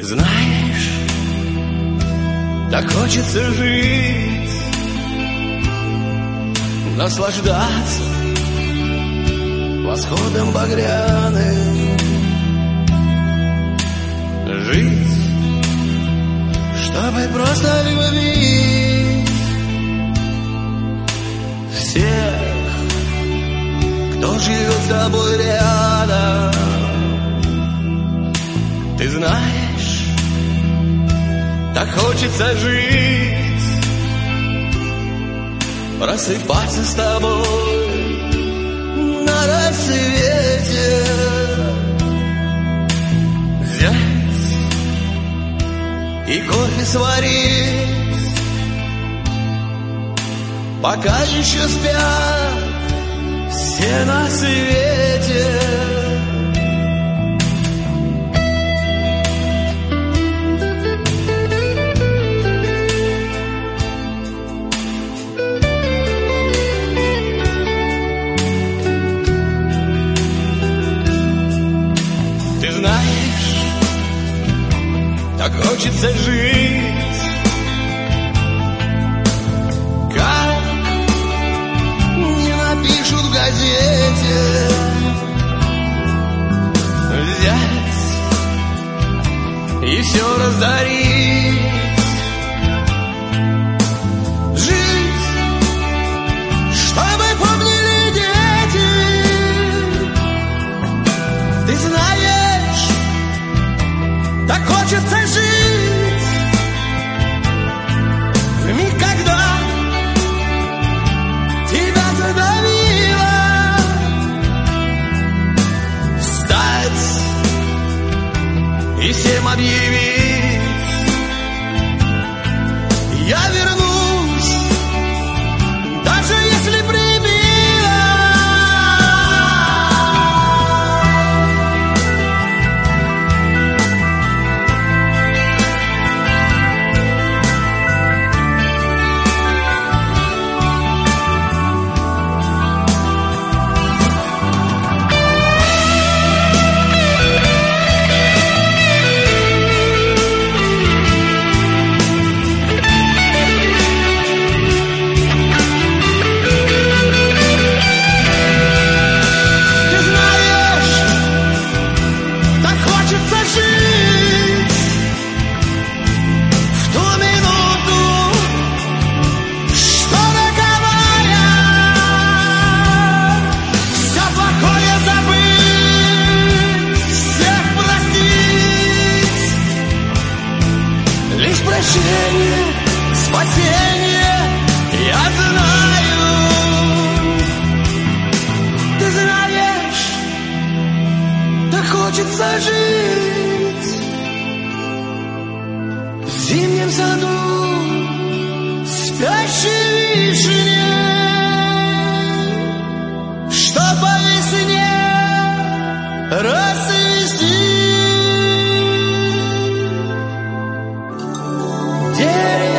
Знаешь, так хочется жить, наслаждаться восходом багряным, жить, чтобы просто любить всех, кто живет с тобой рядом. Ты знаешь, так хочется жить, просыпаться с тобой на рассвете, взять и кофе сварить, пока еще спят все на свете. Так хочется жить, как не напишут в газете, взять и все раздарить, жить, чтобы помнили дети. Ты знаешь, так хочется жить в миг, когда тебя задавило, встать и всем объявить: я вернусь, даже если прибило. Спасение, я знаю. Ты знаешь, так хочется жить в зимнем саду спящей вишни, что по весне расцвести. Дерево